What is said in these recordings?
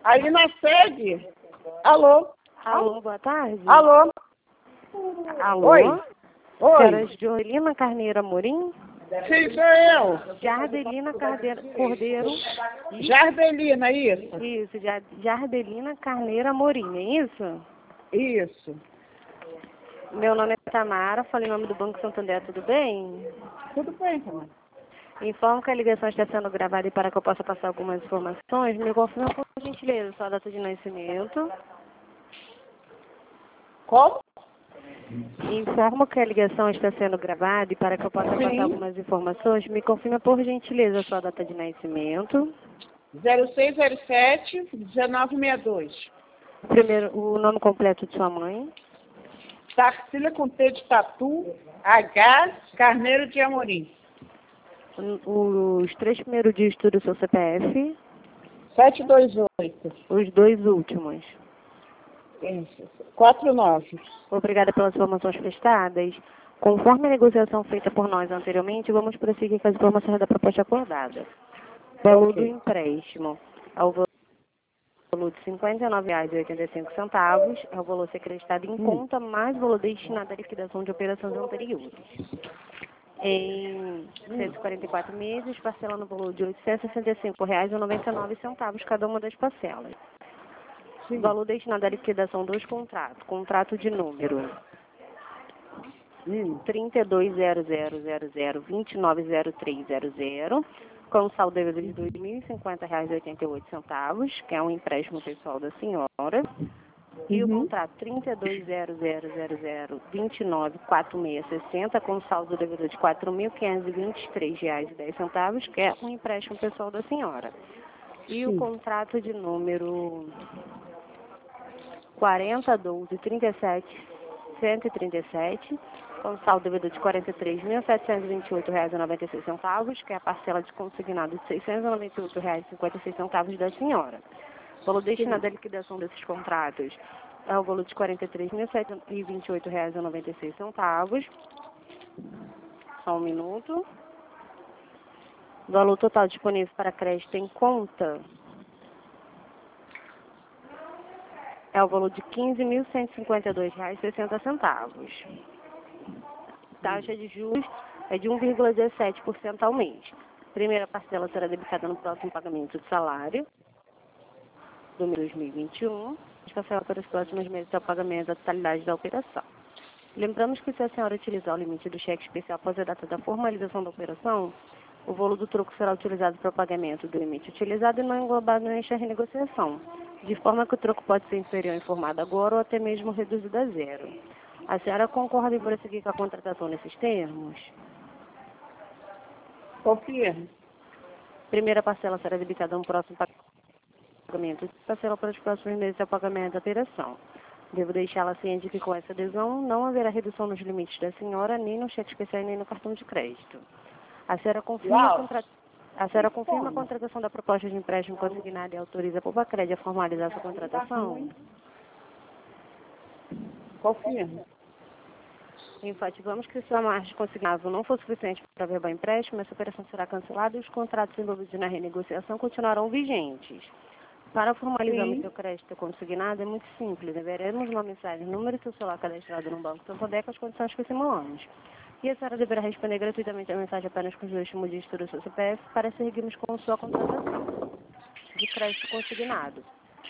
Aí na sede. Alô? Alô, boa tarde. Alô? Alô? Oi? Senhora Oi? Jorlina Carneiro Amorim? Sim, sou eu. Jardelina Cordeiro. Jardelina, isso? Isso, Jardelina Carneiro Amorim, é isso? Isso. Meu nome é Tamara, falei em nome do Banco Santander, tudo bem? Tudo bem, Tamara. Informo que a ligação está sendo gravada e para que eu possa passar algumas informações, me confirma por gentileza sua data de nascimento. Como? Informo que a ligação está sendo gravada e para que eu possa passar algumas informações, me confirma por gentileza sua data de nascimento. 0607 1962. Primeiro, o nome completo de sua mãe. Tarsila com T de Tatu, H, Carneiro de Amorim. Os 3 primeiros dígitos do seu CPF. 728. Os 2 últimos. Isso. 49. Obrigada pelas informações prestadas. Conforme a negociação feita por nós anteriormente, vamos prosseguir com as informações da proposta acordada. Valor do empréstimo é o valor de R$ 59,85, é o valor a ser acreditado em conta, mais o valor destinado à liquidação de operações anteriores. Em 144 meses, parcelando o valor de R$ 865,99 cada uma das parcelas. Sim. Valor destinado à liquidação dos contratos. Contrato de número 32.0000290300, com saldo devido de R$ 2.050,88, que é um empréstimo pessoal da senhora. E o contrato 32.0000294660, com saldo devido de R$ 4.523,10, que é um empréstimo pessoal da senhora. E o contrato de número 401237-137, com saldo devido de R$ 43.728,96, que é a parcela de consignado de R$ 698,56 da senhora. O valor destinado à liquidação desses contratos é o valor de R$ 43.728,96. Só um minuto. O valor total disponível para crédito em conta é o valor de R$ 15.152,60. Taxa de juros é de 1,17% ao mês. Primeira parcela será debitada no próximo pagamento de salário do mês 2021. As parcelas para os próximos meses ao pagamento da totalidade da operação. Lembramos que se a senhora utilizar o limite do cheque especial após a data da formalização da operação, o valor do troco será utilizado para o pagamento do limite utilizado e não englobado nesta renegociação, de forma que o troco pode ser inferior ao informado agora ou até mesmo reduzido a zero. A senhora concorda em prosseguir com a contratação nesses termos? Confirmo. Primeira parcela será debitada no próximo pagamento. Parcela para os próximos meses é o pagamento da operação. Devo deixá-la ciente que com essa adesão não haverá redução nos limites da senhora, nem no cheque especial nem no cartão de crédito. A senhora confirma a contratação da proposta de empréstimo consignada e autoriza a Povacred a formalizar sua contratação? Confirmo. Enfatizamos que se a margem consignável não for suficiente para verbar empréstimo, essa operação será cancelada e os contratos envolvidos na renegociação continuarão vigentes. Para formalizarmos seu crédito consignado é muito simples. Enviaremos uma mensagem no número do seu celular cadastrado no Banco Santander com as condições que simulamos. E a senhora deverá responder gratuitamente a mensagem apenas com os 2 últimos dígitos do seu CPF para seguirmos com sua contratação de crédito consignado.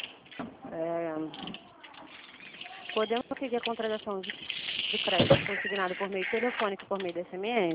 Podemos seguir a contratação de crédito consignado por meio telefônico e por meio de SMS?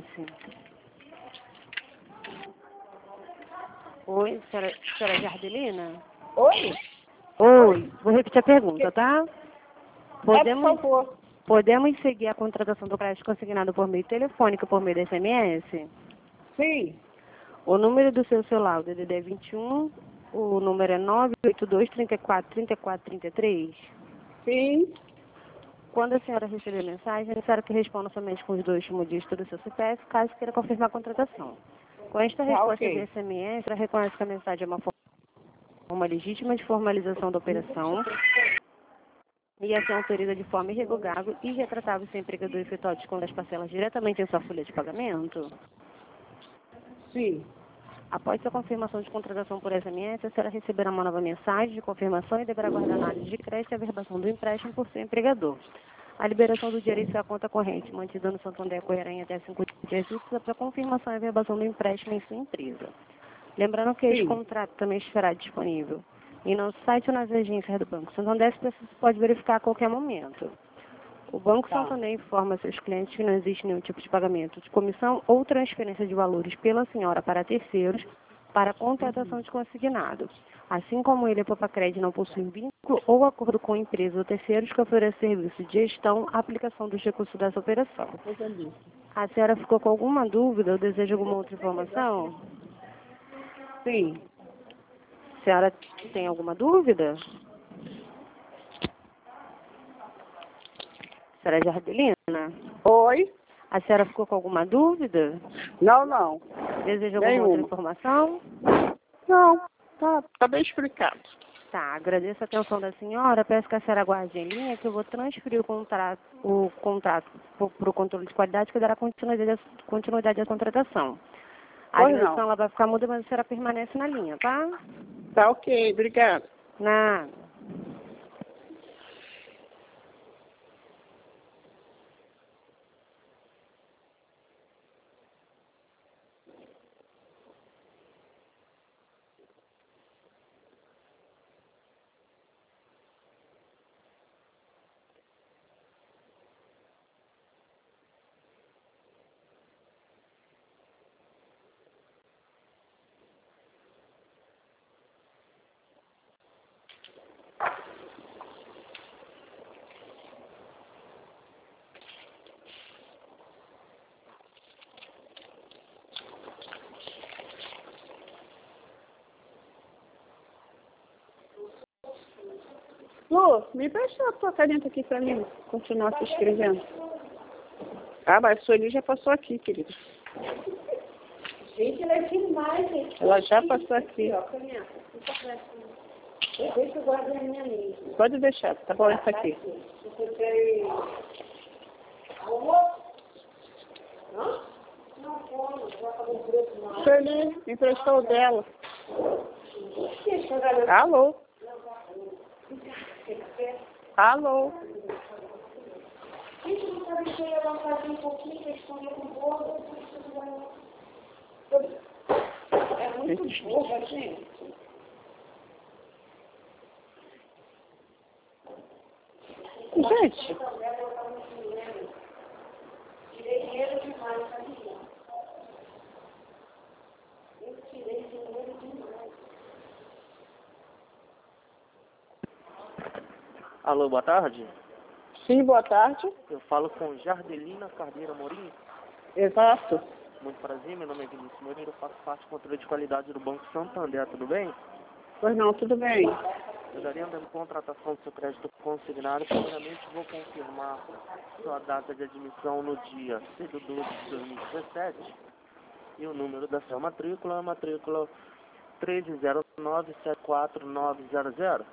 Oi, senhora Jardelina? Oi? Oi, vou repetir a pergunta, tá? Por favor. Podemos seguir a contratação do crédito consignado por meio telefônico e por meio de SMS? Sim. O número do seu celular, o DDD é 21, o número é 982-34-34-33. Sim. Quando a senhora receber a mensagem, é necessário que responda somente com os 2 últimos dígitos do seu CPF, caso queira confirmar a contratação. Com esta resposta de SMS, ela reconhece que a mensagem é uma forma legítima de formalização da operação e assim autoriza de forma irrevogável e retratável sem empregador efetuar o desconto das parcelas diretamente em sua folha de pagamento? Sim. Após a confirmação de contratação por SMS, a senhora receberá uma nova mensagem de confirmação e deverá aguardar análise de crédito e averbação do empréstimo por seu empregador. A liberação do dinheiro em sua conta corrente, mantida no Santander, ocorrerá em até 5 dias úteis após a confirmação e averbação do empréstimo em sua empresa. Lembrando que este contrato também estará disponível em nosso site ou nas agências do Banco Santander, se pode verificar a qualquer momento. O Banco Santander informa seus clientes que não existe nenhum tipo de pagamento de comissão ou transferência de valores pela senhora para terceiros para contratação de consignado. Assim como ele, a Popacred, não possui vínculo ou acordo com empresas ou terceiros que oferecem serviço de gestão, aplicação dos recursos dessa operação. A senhora ficou com alguma dúvida ou deseja alguma outra informação? Sim. A senhora tem alguma dúvida? Senhora Jardelina? Oi? A senhora ficou com alguma dúvida? Não. Deseja alguma outra informação? Não, tá bem explicado. Tá, agradeço a atenção da senhora. Peço que a senhora aguarde em linha que eu vou transferir o contrato para o controle de qualidade que dará continuidade à contratação. A ligação ela vai ficar muda, mas a senhora permanece na linha, tá? Tá ok, obrigada. Nada. Lu, me presta a tua caneta aqui pra mim, continuar se escrevendo. Ah, mas a Sueli já passou aqui, querida. Gente, ela é demais, gente. Ela já passou aqui. Deixa eu guardar a minha lista. Pode deixar, tá bom essa aqui. Sueli, me emprestou o dela. Alô? Alô? Gente, não sabe que ela fazia um pouquinho, que escondeu com o bolo. É muito boa, gente. Gente. Tirei dinheiro demais, sabia? Eu tirei dinheiro demais. Alô, boa tarde. Sim, boa tarde. Eu falo com Jardelina Carneiro Amorim. Exato. Muito prazer, meu nome é Vinícius Moreira, eu faço parte do controle de qualidade do Banco Santander, tudo bem? Pois não, tudo bem. Eu daria a contratação do seu crédito consignado. Primeiramente, vou confirmar sua data de admissão no dia 6 de 12 de 2017 e o número da sua matrícula, a matrícula 1309-74900.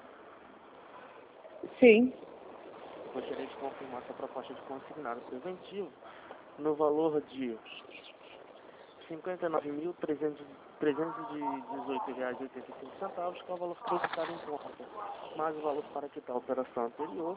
Sim. Gostaria de confirmar sua proposta de consignado preventivo no valor de R$ 59.318,85, que é o valor creditado em conta, mais o valor para quitar a operação anterior.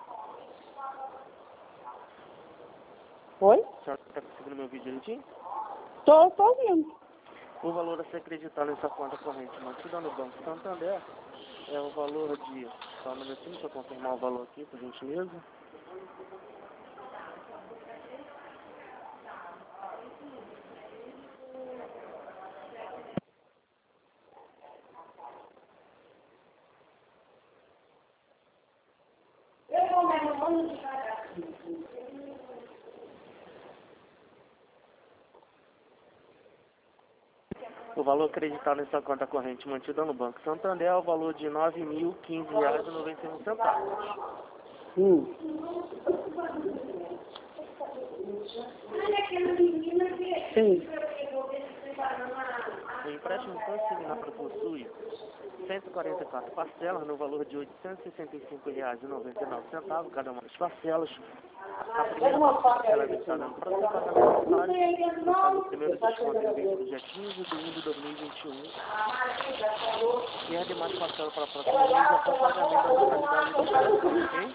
Oi? A senhora está conseguindo meu vídeo direitinho? Tô ouvindo. O valor a ser acreditado nessa conta corrente mantida no Banco Santander é o valor de... Só um minutinho, deixa eu confirmar o valor aqui, por gentileza. O valor acreditado nessa conta corrente mantida no Banco Santander é o valor de R$ 9.015,91. Sim. O empréstimo consignado possui 144 parcelas no valor de R$ 865,99 cada uma das parcelas. A primeira parcela é debitada no próximo pagamento do salário, no caso, o primeiro desconto é feito no dia 15 de 1 de 2021. E a demais parcela para a próxima mês é para o pagamento da totalidade do crédito,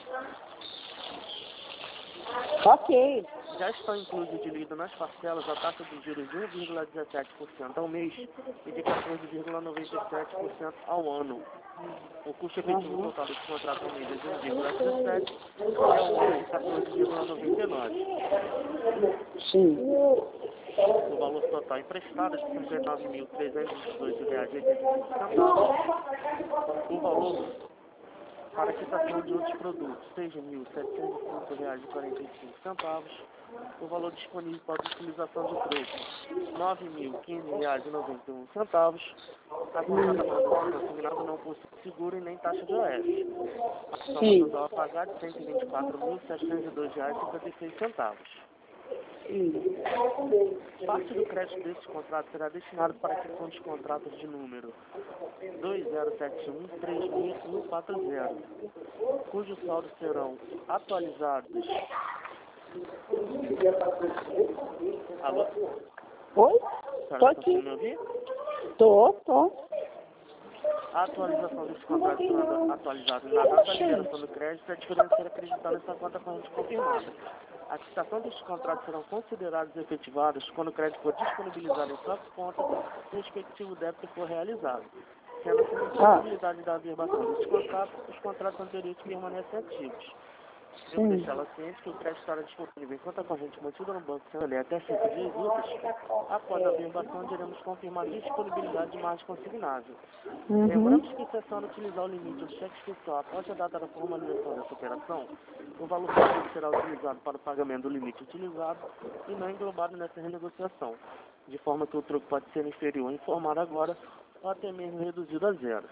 ok? Ok. Já estão inclusos de lido nas parcelas a taxa de juros de 1,17% ao mês e de 14,97% ao ano. O custo efetivo total desse contrato ao mês é de 1,17% e ao ano de 14,99%. Sim. O valor total emprestado é de R$ 59.318,85. O valor para a quitação de outros produtos, R$ 6.705,45. O valor disponível para utilização de troco, R$ 9.015,91. A contratação do consignado não possui seguro e nem taxa de OS. A soma total a pagar de R$ 124.702,56. Parte do crédito deste contrato será destinado para a questão dos contratos de número 2071364140, cujos saldos serão atualizados. Alô? Oi? Tô aqui. Me ouvir? Tô. A atualização desse contrato será atualizada na data da liberação do crédito e a diferença será acreditada nessa conta corrente confirmada. A quitação destes contratos serão considerados efetivados quando o crédito for disponibilizado em própria conta e o respectivo débito for realizado. Sendo assim, a possibilidade da averbação desses contratos, os contratos anteriores permanecem ativos. Devo deixá-la ciente que o crédito estará disponível em conta corrente mantida no Banco Central até 5 dias úteis. Após a averbação, iremos confirmar a disponibilidade de margem consignável. Lembramos que, se a senhora utilizar o limite do cheque especial após a data da formalização dessa operação, o valor total será utilizado para o pagamento do limite utilizado e não englobado nessa renegociação, de forma que o troco pode ser inferior a informar agora ou até mesmo reduzido a zero.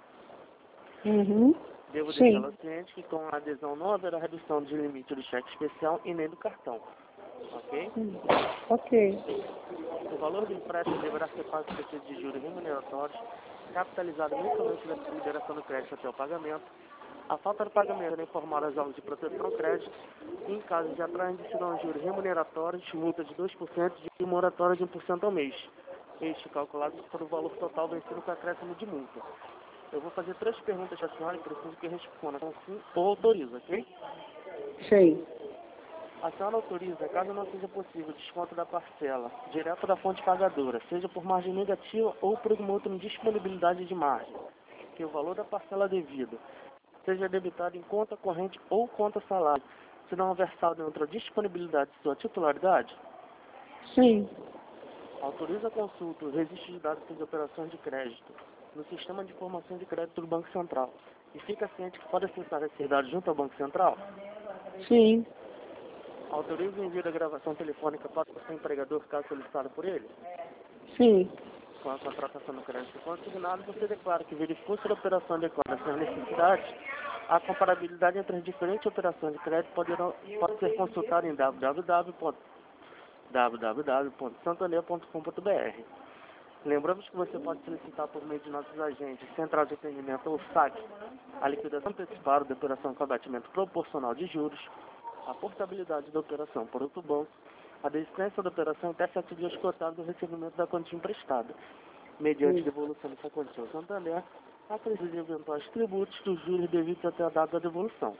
Devo deixá-la ciente que com a adesão não haverá redução de limite do cheque especial e nem do cartão. Ok? Ok. O valor do empréstimo deverá ser pago por receita de juros remuneratórios, capitalizado mensalmente da liberação do crédito até o pagamento. A falta do pagamento é informar as aulas de proteção ao crédito e, em caso de atraso, serão juros remuneratórios, multa de 2% e moratória de 1% ao mês. Este calculado para o valor total vencido com acréscimo de multa. Eu vou fazer 3 perguntas para a senhora e preciso que responda com sim ou autoriza, ok? Sim. A senhora autoriza, caso não seja possível, o desconto da parcela, direto da fonte pagadora, seja por margem negativa ou por uma outra indisponibilidade de margem, que o valor da parcela devida seja debitado em conta corrente ou conta salário, se não houver saldo em outra disponibilidade de sua titularidade? Sim. Autoriza a consulta, o registro de dados das operações de crédito no Sistema de Informação de Crédito do Banco Central e fica ciente que pode acessar esses dados junto ao Banco Central? Sim. Autoriza o envio da gravação telefônica para o seu empregador, caso solicitado por ele? Sim. Com a contratação do crédito consignado, você declara que verificou se a operação adequada às suas necessidades. A comparabilidade entre as diferentes operações de crédito pode ser consultada em www.santander.com.br. Lembramos que você pode solicitar por meio de nossos agentes, Central de Atendimento ou SAC, a liquidação antecipada da operação com abatimento proporcional de juros, a portabilidade da operação por outro banco, a desistência da operação até 7 dias cotados do recebimento da quantia emprestada, mediante devolução dessa quantia ao Santander, a preço de eventuais tributos dos juros devidos até a data da devolução.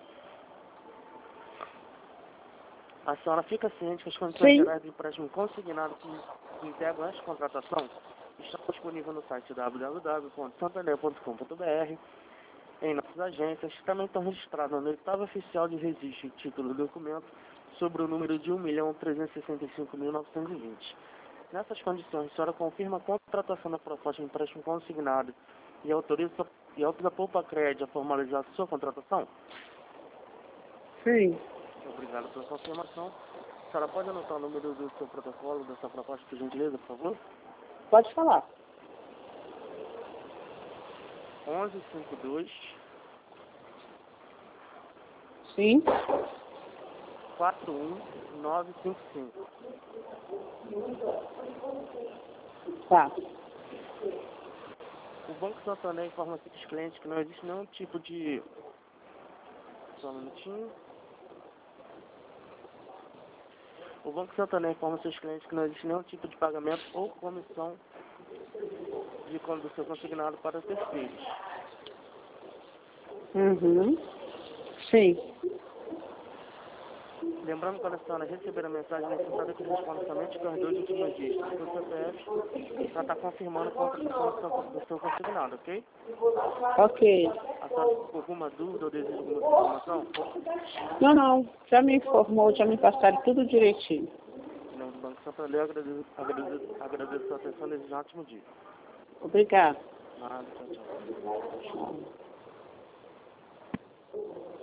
A senhora fica ciente que as condições gerais do empréstimo consignado que integram esta contratação estão disponíveis no site www.santander.com.br, em nossas agências, também estão registradas no edital oficial de registro e título do documento sobre o número de 1.365.920. Nessas condições, a senhora confirma a contratação da proposta de empréstimo consignado e autoriza a Poupa-Crédito a formalizar sua contratação? Sim. Obrigado pela confirmação. A senhora pode anotar o número do seu protocolo, da sua proposta, por gentileza, por favor? Pode falar. 1152 Sim. 41955. Tá. O Banco Santander informa aqui dos clientes que não existe nenhum tipo de... Só um minutinho. O Banco Santander informa seus clientes que não existe nenhum tipo de pagamento ou comissão do seu consignado para terceiros. Uhum. Sim. Lembrando que a senhora receber a mensagem necessária que responda somente com os 2 últimos dígitos do seu CPF para estar confirmando a contratação do seu consignado, ok? Ok. A senhora ficou com alguma dúvida ou deseja alguma informação? Não. Já me informou, já me passaram tudo direitinho. Em nome do Banco Santander, agradeço a sua atenção nesse ótimo dia. Obrigada. Nada, tchau.